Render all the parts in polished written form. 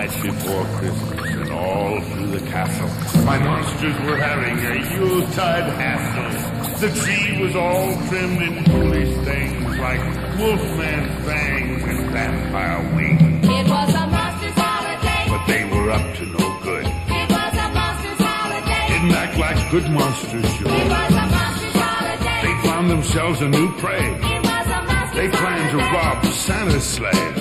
night before Christmas, and all through the castle, my monsters were having a Yuletide hassle. The tree was all trimmed in foolish things like wolfman fangs and vampire wings. It was a monster's holiday, but they were up to no good. It was a monster's holiday, Didn't act like good monsters should. It was a monster's holiday, They found themselves a new prey. It was a monster's They planned to rob Santa's sleigh.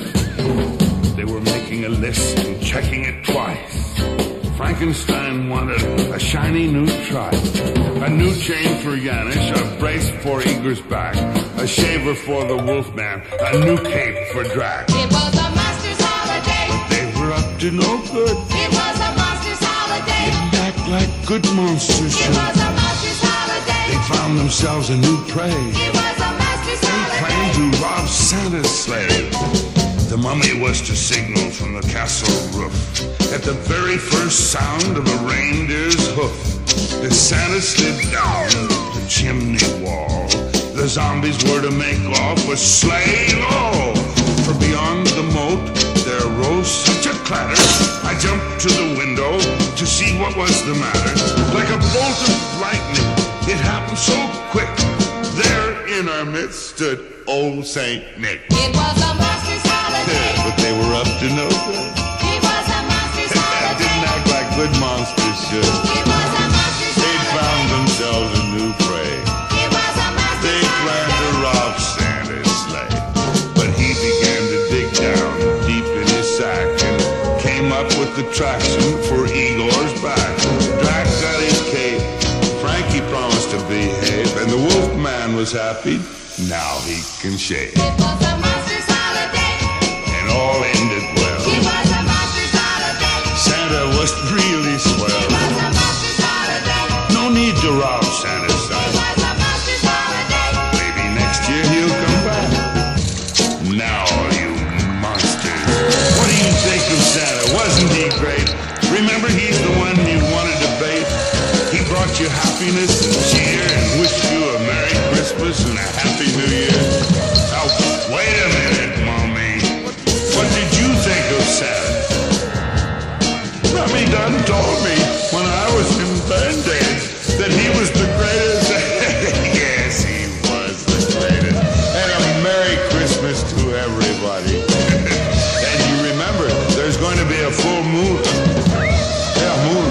They were making a list and checking it twice. Frankenstein wanted a shiny new tripe, a new chain for Yanish, a brace for Igor's back, a shaver for the Wolfman, a new cape for Drac. It was a monster's holiday, They were up to no good. It was a monster's holiday, Didn't act like good monsters It should. was a monster's holiday, They found themselves a new prey. It was a monster's They holiday. planned to rob Santa's sleigh. The mummy was to signal from the castle roof at the very first sound of a reindeer's hoof. As Santa slid down the chimney wall, the zombies were to make off with sleigh low. For beyond the moat there rose such a clatter, I jumped to the window to see what was the matter. Like a bolt of lightning, it happened so quick. There in our midst stood old Saint Nick. It was a monster's holiday, But they were up to no good. It was a monster's holiday, Didn't act like good monsters should. It was a monster's They holiday, found themselves a new prey. It was a They monster's planned to holiday, rob Santa's sleigh. But he began to dig down deep in his sack and came up with the traction for Igor's back. Drac got his cape, Frankie promised to behave, and the Wolfman was happy. Now he can shave. It was a monster's holiday, And all ended well. It was a monster's holiday, Santa was really It swell. was a monster's holiday, No need to rob Santa's It son. was a monster's holiday. Maybe next year he'll come back. Now, you monsters. What do you think of Santa? Wasn't he great? Remember, he's the one you wanted to bait. He brought you happiness and cheer and wished you a Merry Christmas and a Happy New Year. Now, wait a minute, Mommy. What did you think of Santa? Rummy done told me when I was in Band-Aid that he was the greatest. Yes, he was the greatest. And a Merry Christmas to everybody. And you remember, there's going to be a full moon. Yeah, moon.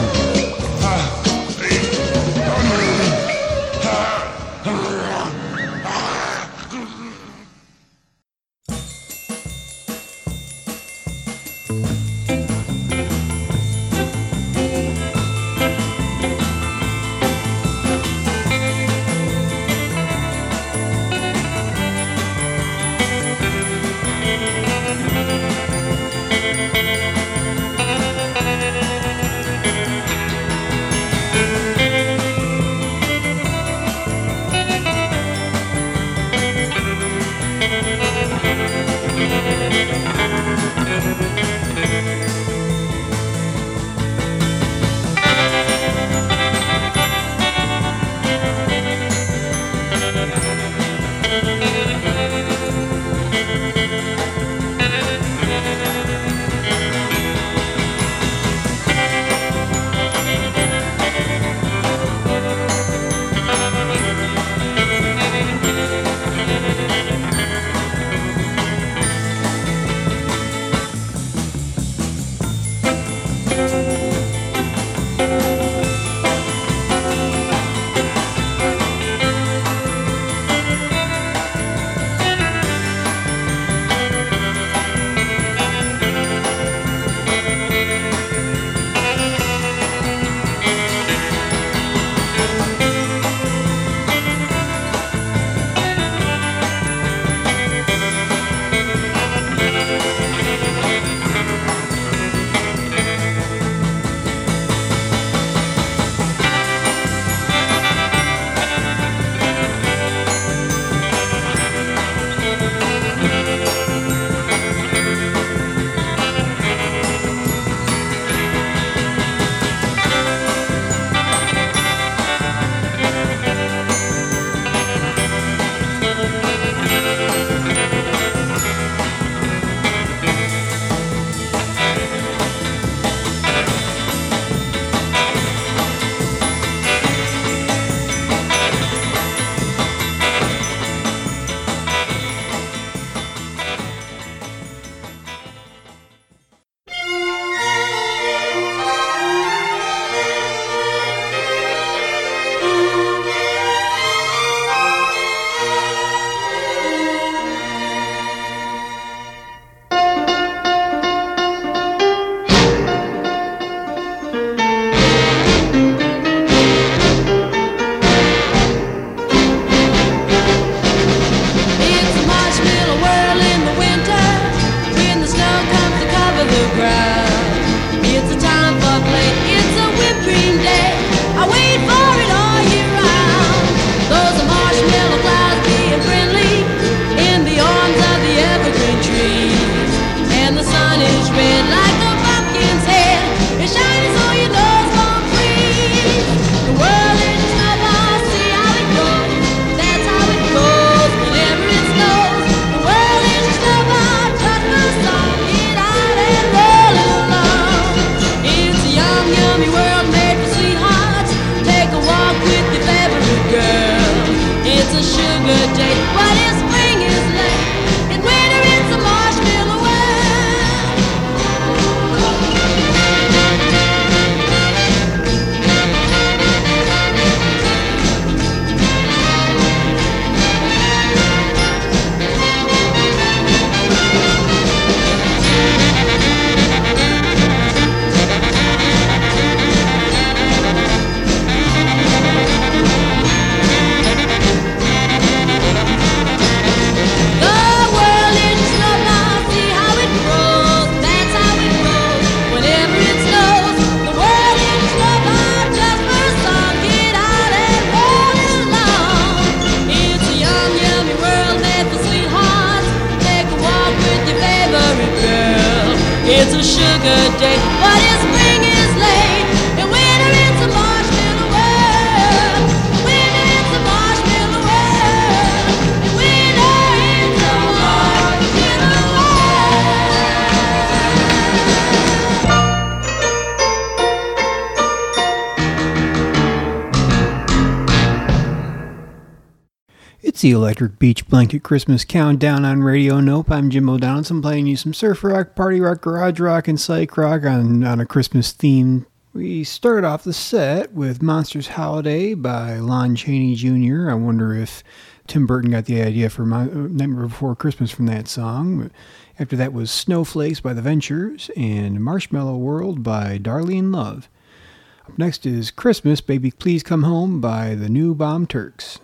It's the Electric Beach Blanket Christmas Countdown on Radio Nope. I'm Jim O'Donnell. I'm playing you some surf rock, party rock, garage rock, and psych rock on a Christmas theme. We start off the set with Monsters Holiday by Lon Chaney Jr. I wonder if Tim Burton got the idea for Nightmare Before Christmas from that song. After that was Snowflakes by The Ventures and Marshmallow World by Darlene Love. Up next is Christmas, Baby Please Come Home by the New Bomb Turks.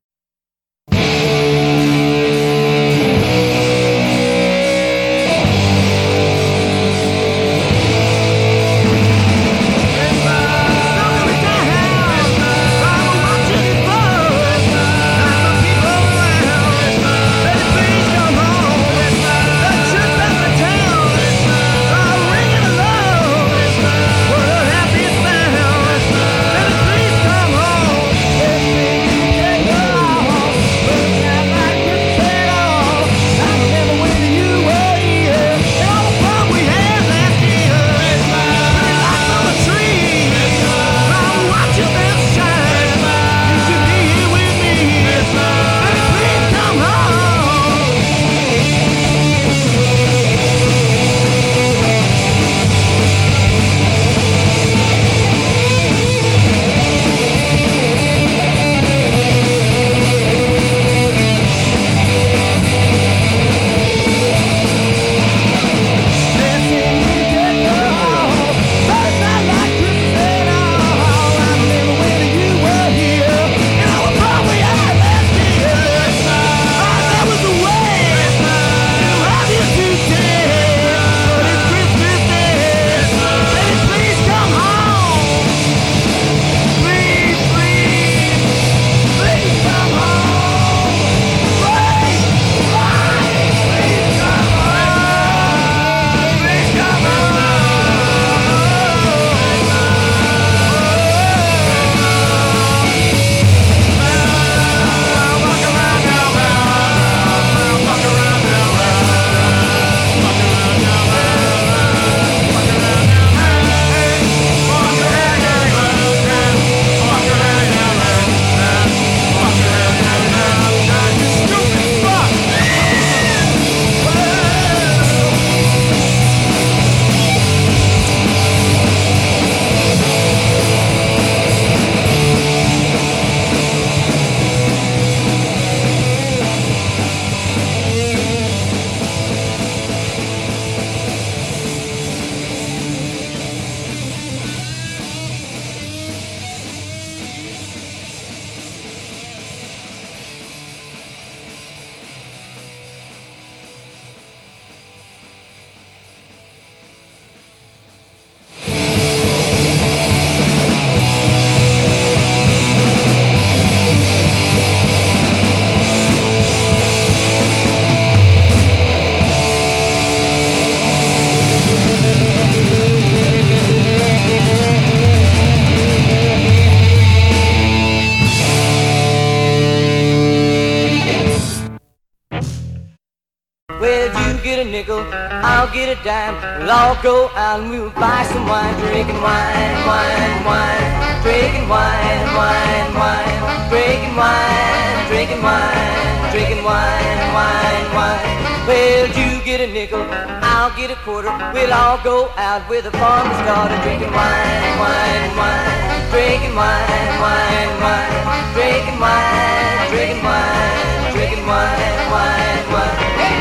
I'll get a dime. We'll all go out and we'll buy some wine, drinking wine, wine, wine, drinking wine, wine, wine, drinking wine, drinking wine, drinking wine, wine, wine. Well, you get a nickel, I'll get a quarter. We'll all go out with a farmer's daughter, drinking wine, wine, wine, drinking wine, wine, wine, drinking wine, drinking wine, drinking wine, wine, wine.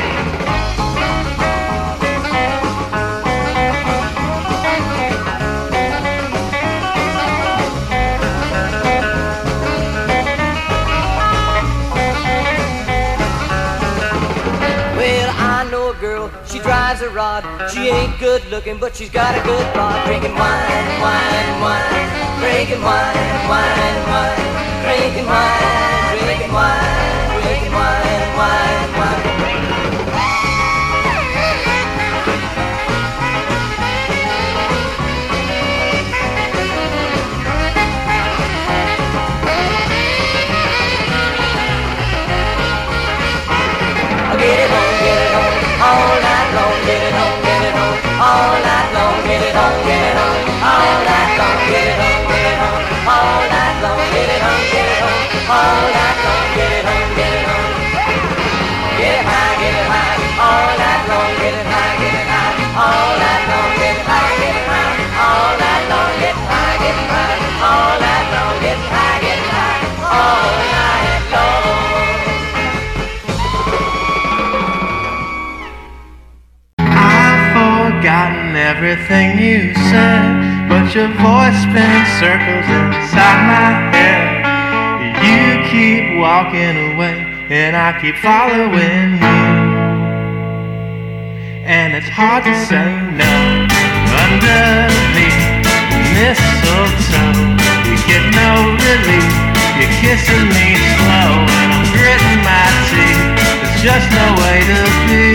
She drives a rod, she ain't good looking, but she's got a good bod. Drinking wine, wine, wine, drinking wine, wine, wine, drinking wine, drinking wine, drinking wine, wine, wine. Get it on, all night long, get it on, all night long, get it on, all night long, get it on, all night long, get it on, all night long, get it on, everything you said, but your voice spins circles inside my head. You keep walking away, and I keep following you. And it's hard to say no. Underneath the mistletoe, you get no relief. You're kissing me slow, and I'm gritting my teeth. There's just no way to be.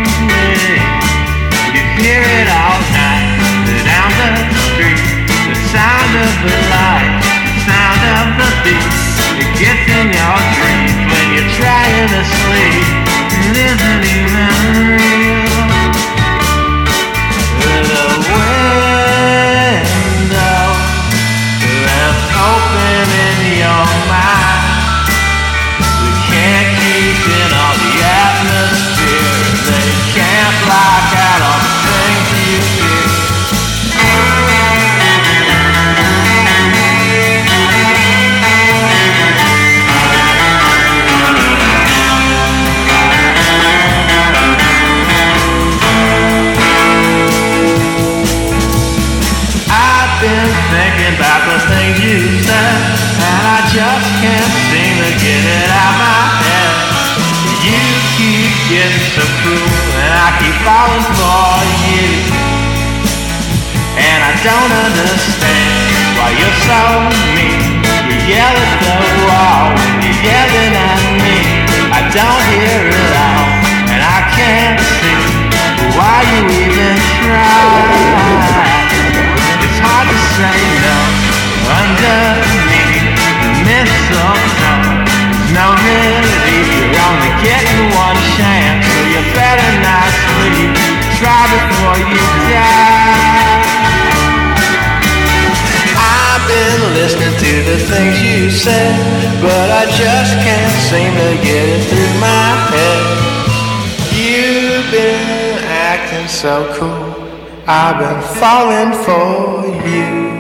You hear it all night, down the street. The sound of the light, the sound of the beat. It gets in your dreams when you're trying to sleep. It isn't even real. The window left open in your mind. You can't keep in all the atmosphere. They can't block out all the things you fear. Thinking about the things you said, and I just can't seem to get it out my head. You keep getting so cruel, and I keep falling for you. And I don't understand why you're so mean. You yell at the wall when you're yelling at me. I don't hear it all, and I can't see why you even try. It's hard to say no. Underneath the mistletoe, there's no relief. You're only getting one chance, so you better not sleep. Try before you die. I've been listening to the things you said, but I just can't seem to get it through my head. You've been acting so cool, I've been falling for you.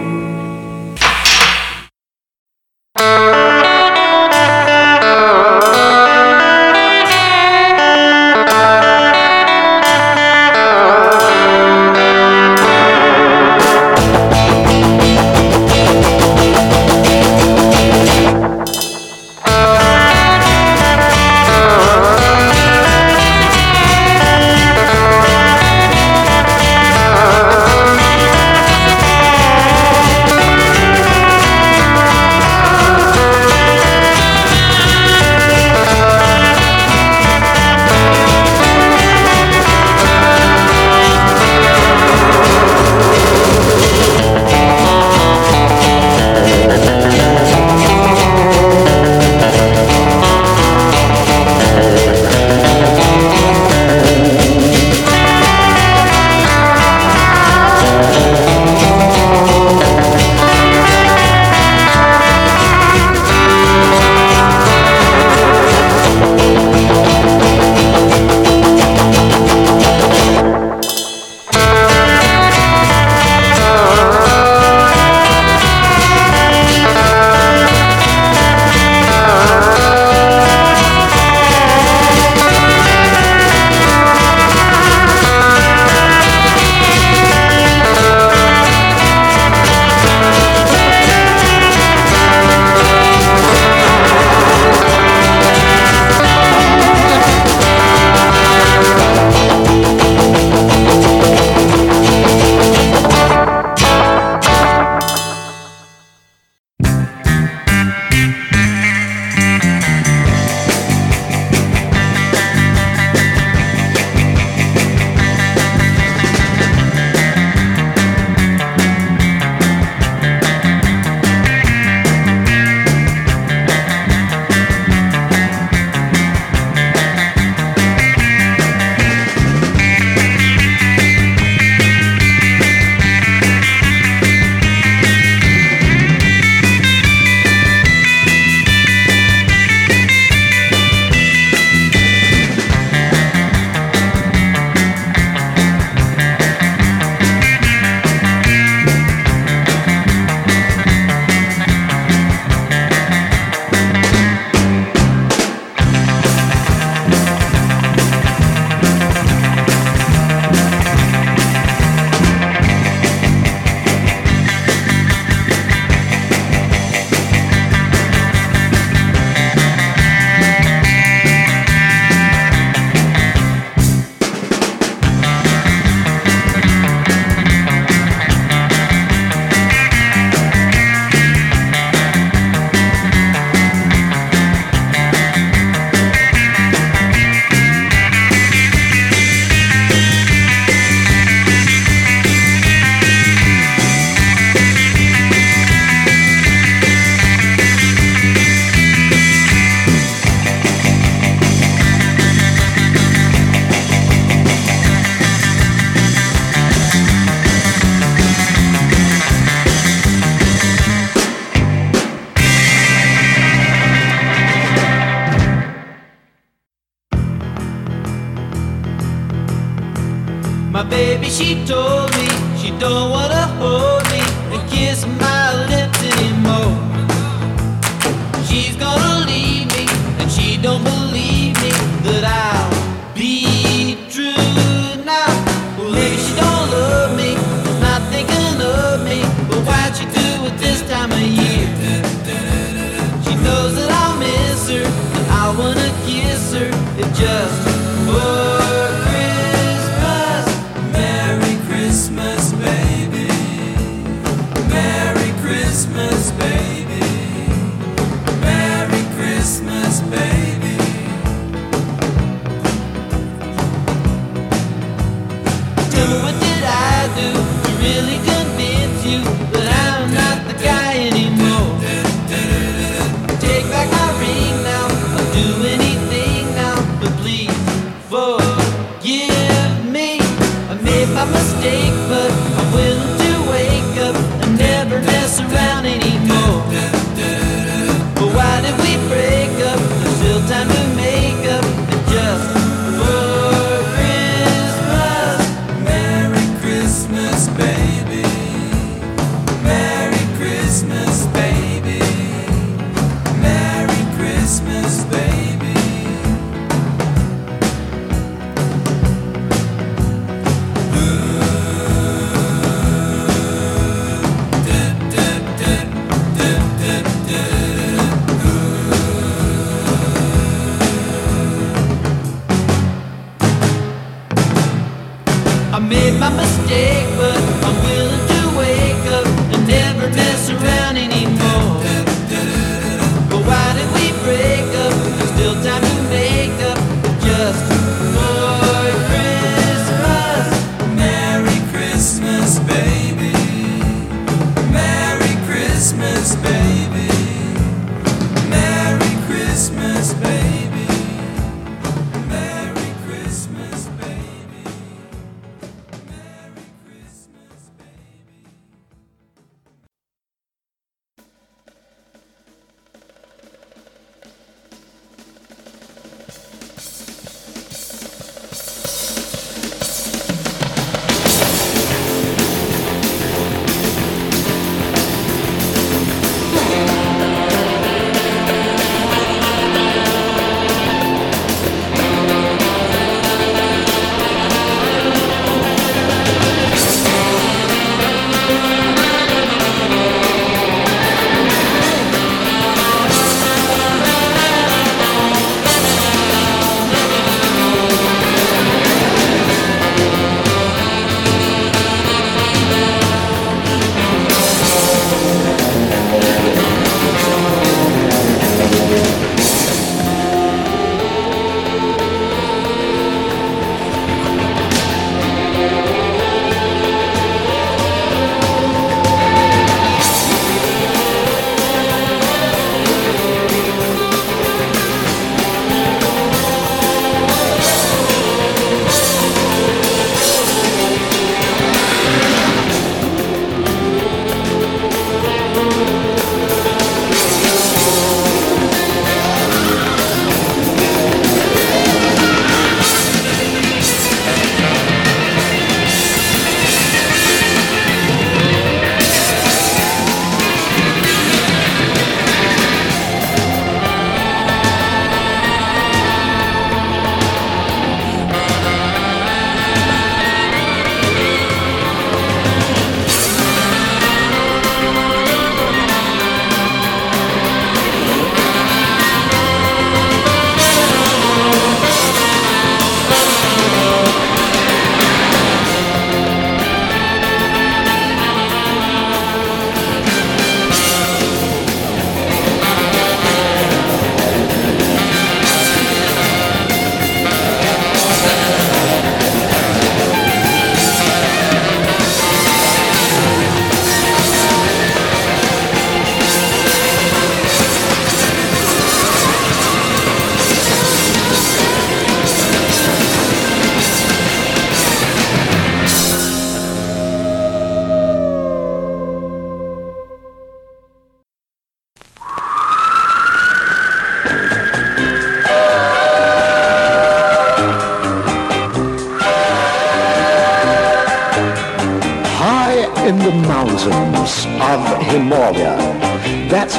baby, she told me she don't wanna hold me and kiss my lips anymore. She's gonna leave me, and she don't believe me that I'll be true now. Well, maybe she don't love me, is not thinking of me, but why'd she do it this time of year? She knows that I'll miss her, and I wanna kiss her, if just for Christmas. Merry Christmas, baby. Merry Christmas, baby. Merry Christmas, baby. Tell me, what did I do to really convince you that I'm not the guy anymore? Take back my ring now, I'll do anything now, but please forgive me. I made my mistake, but I'm willing to wake up and never mess around anymore. But why did we break up? There's still time to make up, and just for Christmas. Merry Christmas, baby. Merry Christmas, baby. Merry Christmas, baby. I made my mistake, but I'm willing to wake up and never mess around anymore. But why did we break up? There's still time to make up, just for Christmas. Merry Christmas, baby. Merry Christmas, baby. Merry Christmas, baby. Merry Christmas, baby. Merry Christmas.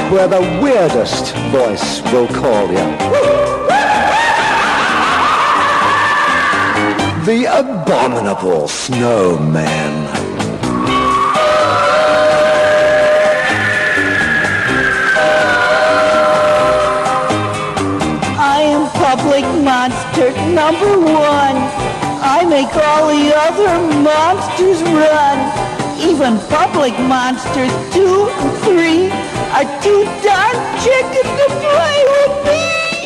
where the weirdest voice will call you. The abominable snowman. I am public monster number one. I make all the other monsters run. Even public monsters 2 and 3 are too darn chicken to play with me.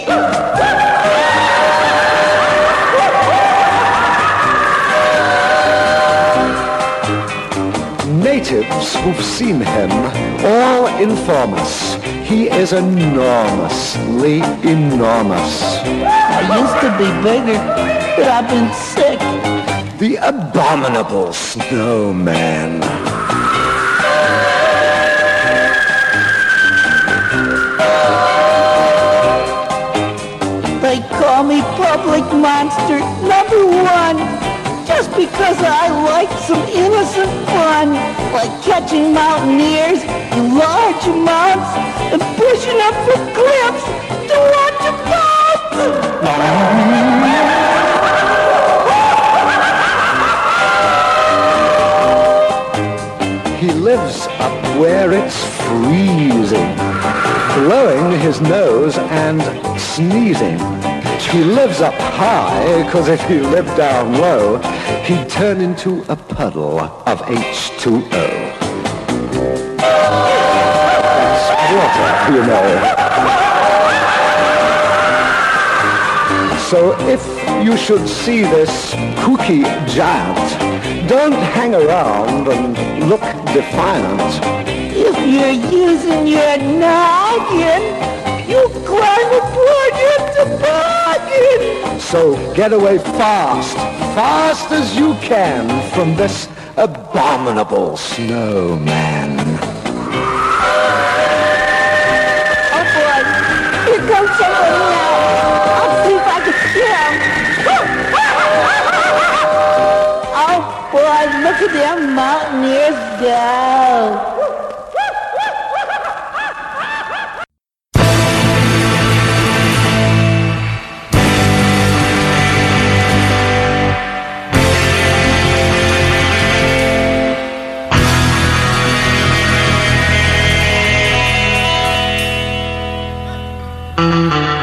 Natives who've seen him all inform us he is enormously enormous. I used to be bigger, but I've been sick. The abominable snowman. They call me public monster number one, just because I like some innocent fun, like catching mountaineers in large amounts and pushing up the cliffs to watch them He lives up where it's freezing, blowing his nose and sneezing. He lives up high, 'cause if he lived down low, he'd turn into a puddle of H2O. That's water, you know. So if you should see this kooky giant, don't hang around and look defiant. If you're using your noggin, you climb aboard your toboggan. So get away fast, fast as you can from this abominable snowman. Oh boy, here comes someone now. I'll see if I can get him. Oh boy, look at them mountaineers go. Thank you.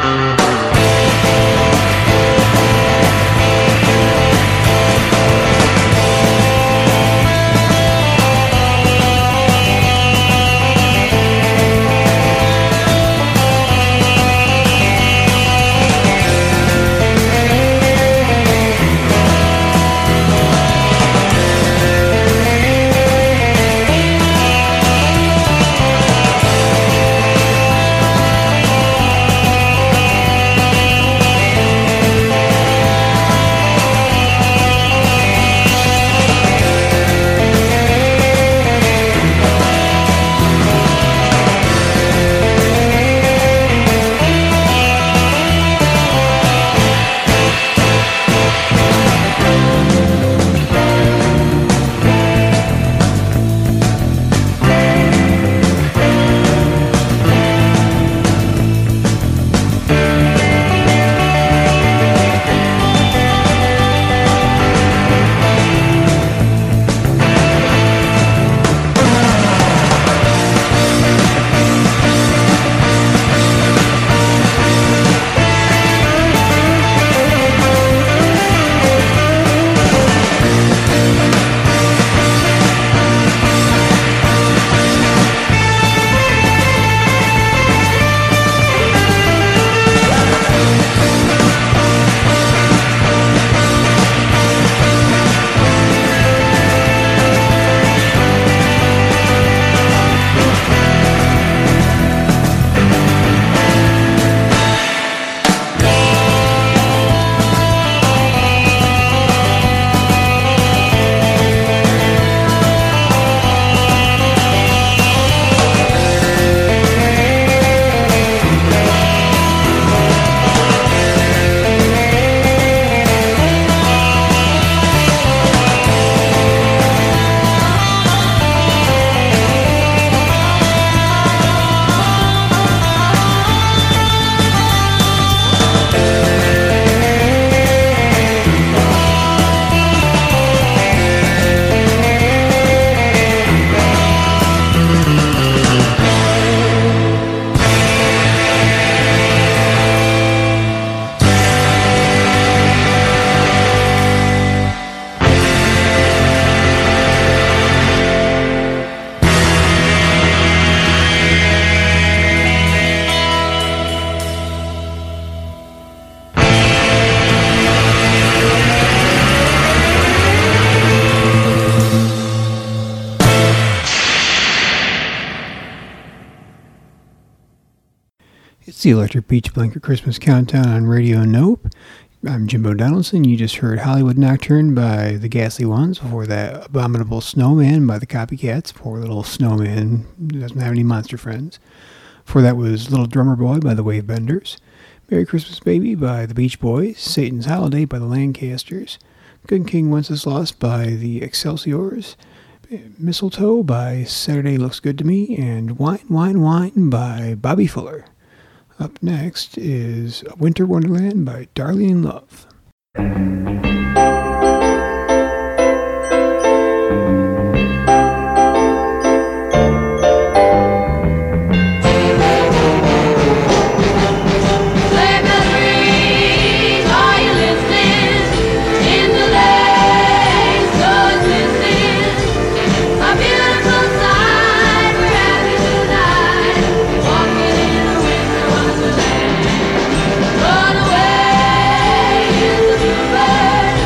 It's the Electric Beach Blanket Christmas Countdown on Radio Nope. I'm Jimbo Donaldson. You just heard Hollywood Nocturne by the Ghastly Ones. Before that, Abominable Snowman by the Copycats. Poor little snowman doesn't have any monster friends. Before that was Little Drummer Boy by the Wavebenders. Merry Christmas Baby by the Beach Boys. Satan's Holiday by the Lancasters. Good King Wenceslas by the Excelsiors. Mistletoe by Saturday Looks Good to Me. And Wine, Wine, Wine by Bobby Fuller. Up next is Winter Wonderland by Darlene Love. Run away, the bluebird.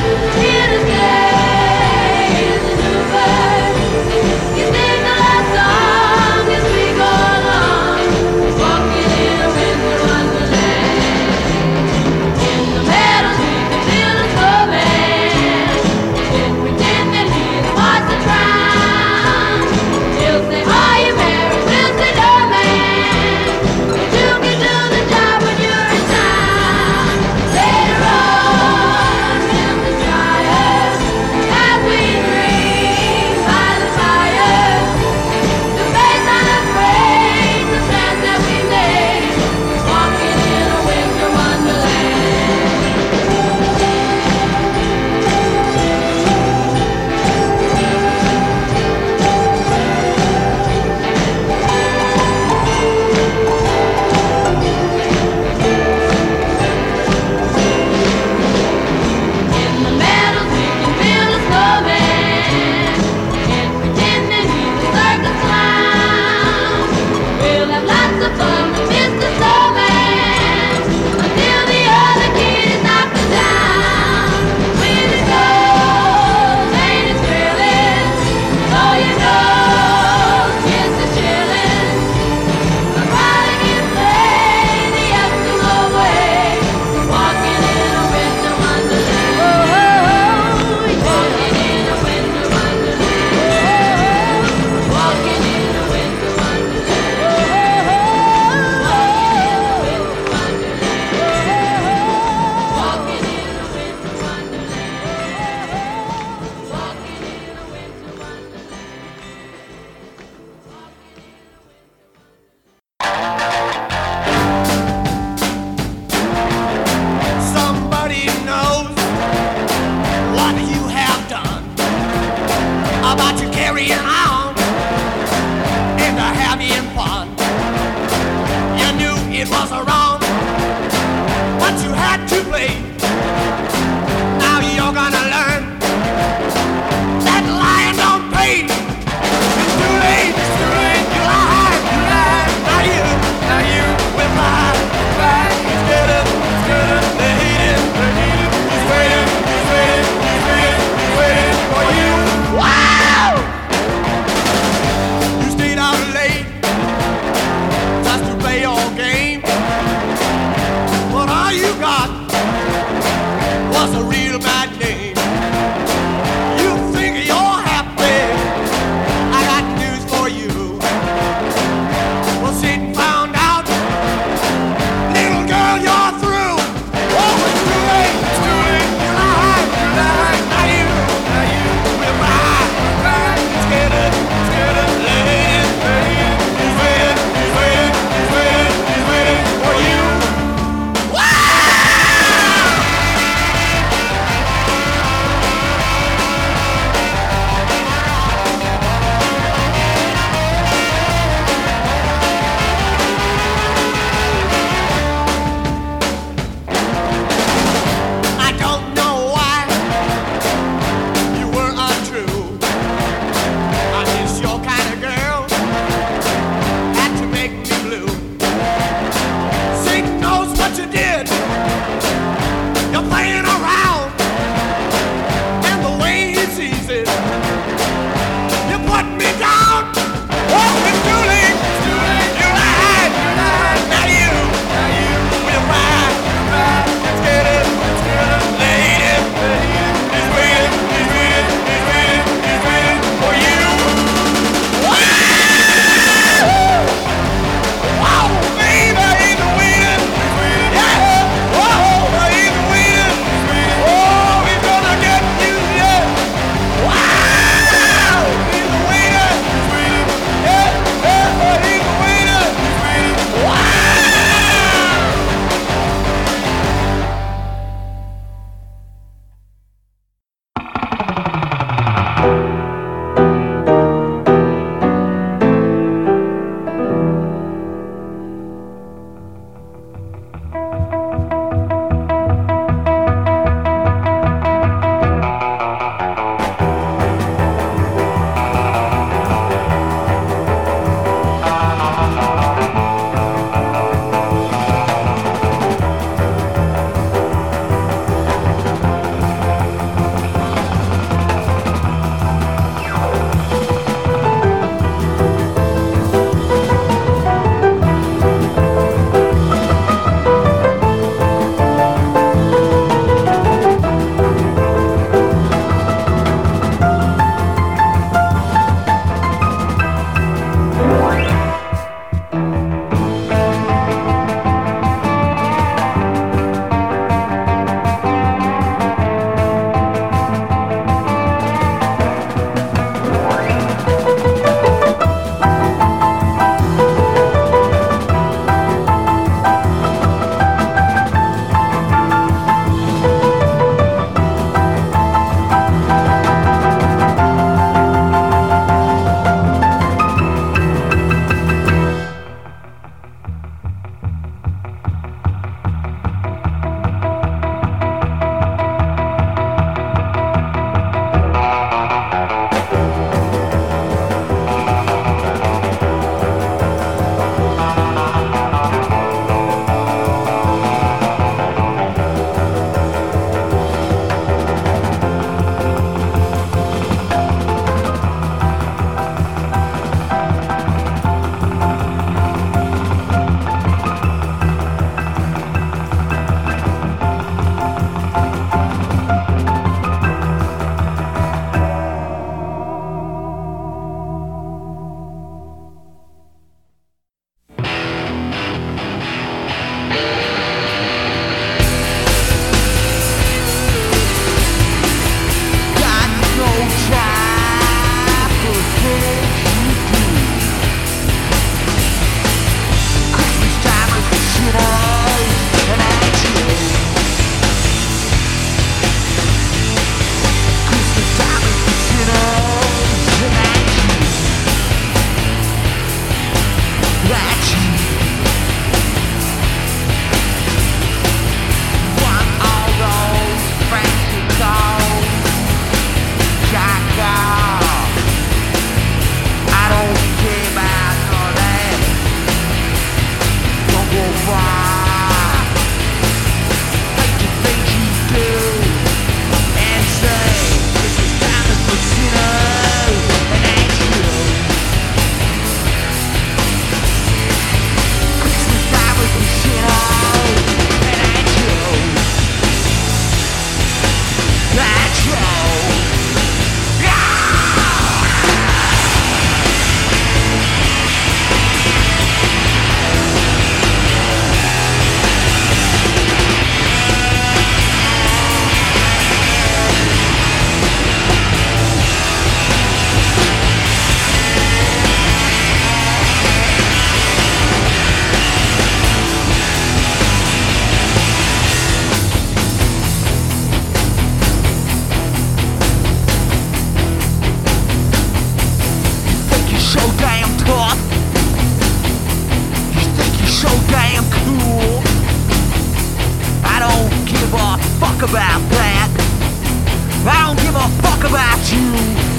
fuck about that. I don't give a fuck about you.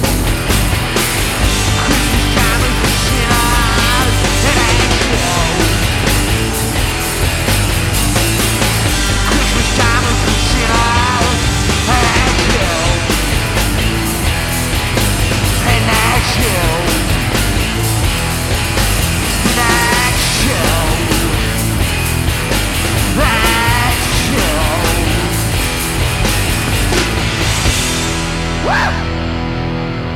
Christmas time is for sinners and assholes. Christmas time is for sinners and assholes. And assholes. And assholes. Assholes. Woo!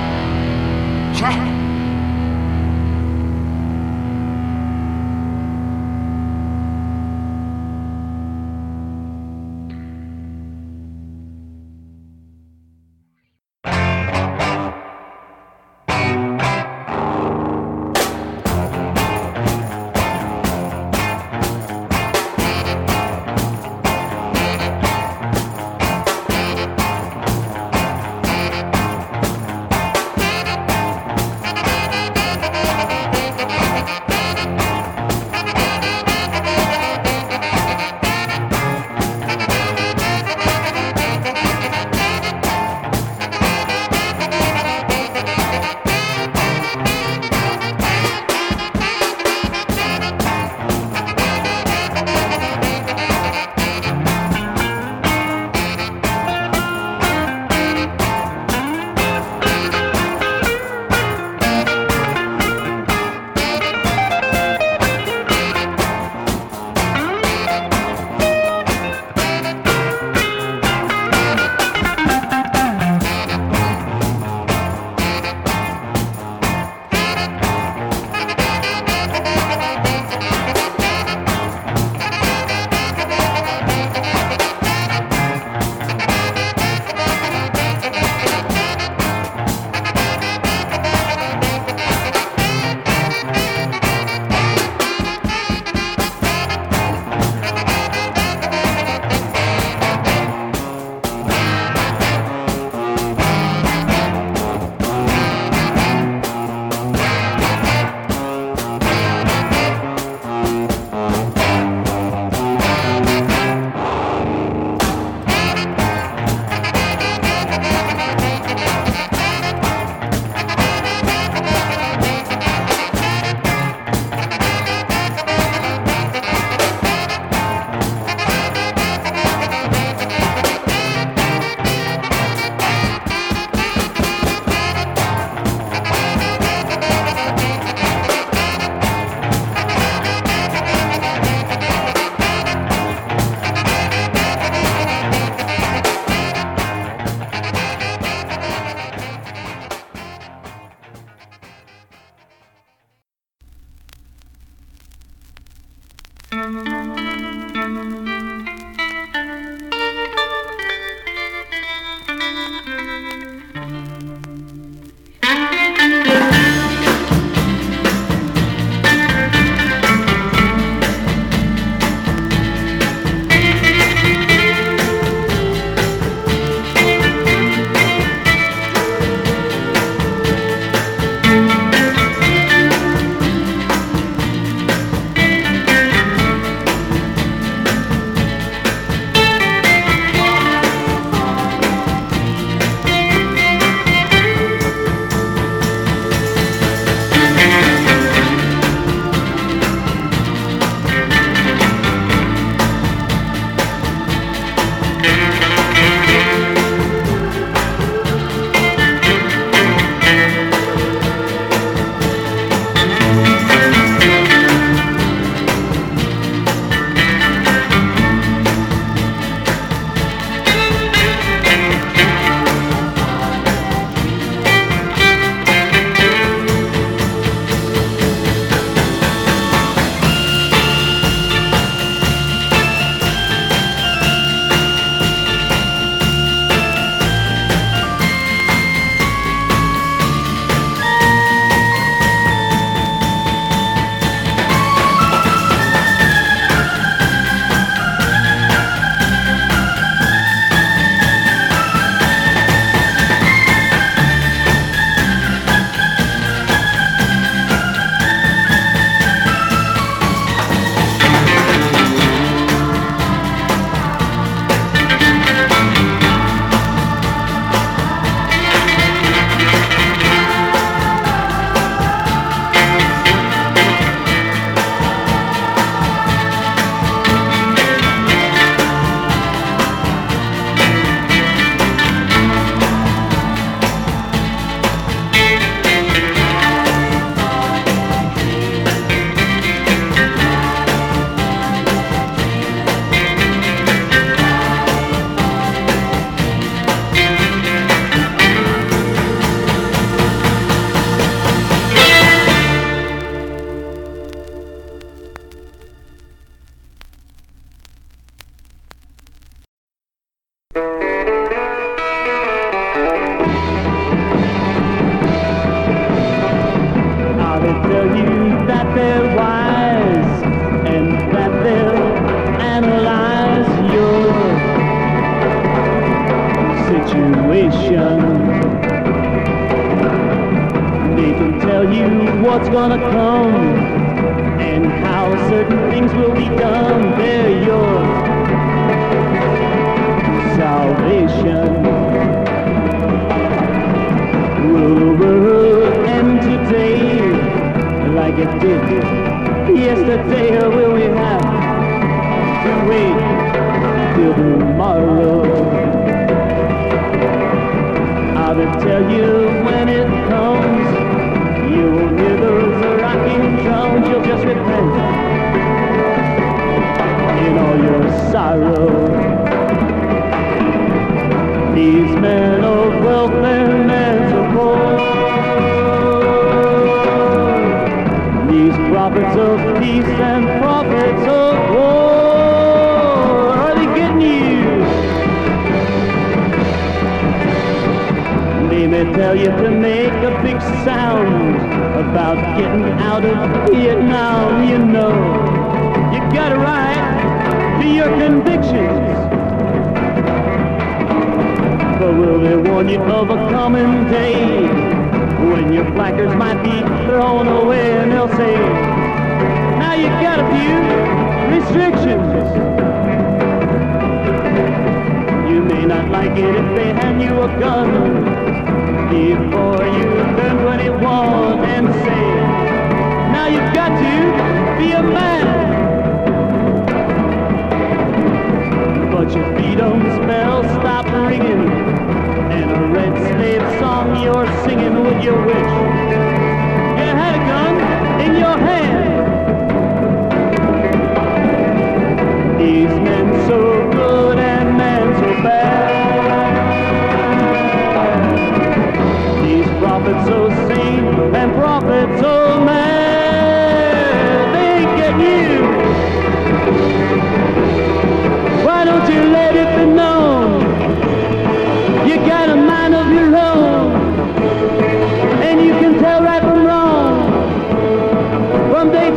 situation. They can tell you what's gonna come and how certain things will be done. They're your salvation. Will the world end today like it did yesterday, or will we have to wait till tomorrow? I will tell you when it comes, you won't hear those rocking drums. You'll just repent in all your sorrow. These men of wealth and men of war, these prophets of peace and prophets of war, are they getting you? They may tell you to make a big sound about getting out of Vietnam. You know, you got a right to your convictions. But will they warn you of a coming day when your placards might be thrown away, and they'll say, now you've got a few restrictions. You may not like it if they hand you a gun before you turn 21 and say, now you've got to be a man. But your freedom spell stop ringing, and a red slave song you're singing with your wish. You had a gun in your hand. These men so good and men so bad. These prophets so sane and prophets so mad. They ain't getting you. Why don't you let it be known? You got a mind of your own, and you can tell right from wrong. From day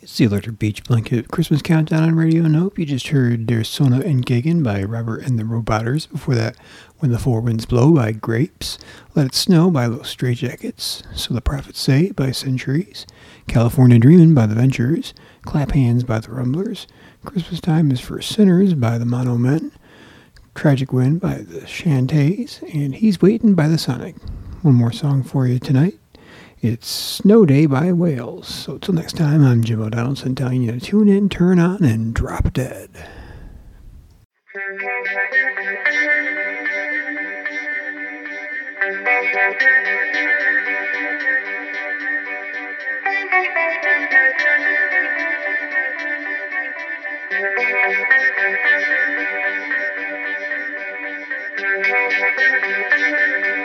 It's the Electric Beach Blanket Christmas Countdown on Radio Nope. You just heard Der Sona Entgegen by Robert and the Robotters. Before that, When the Four Winds Blow by Grapes. Let It Snow by Los Straitjackets. So the Prophets Say by Centuries. California Dreamin' by The Ventures. Clap Hands by The Rumblers. Christmas Time is for Sinners by the Mono Men. Tragic Wind by the Shantays. And He's Waitin' by the Sonic. One more song for you tonight. It's Snow Day by Wales. So till next time, I'm Jim O'Donnellson telling you to tune in, turn on, and drop dead. Thank you.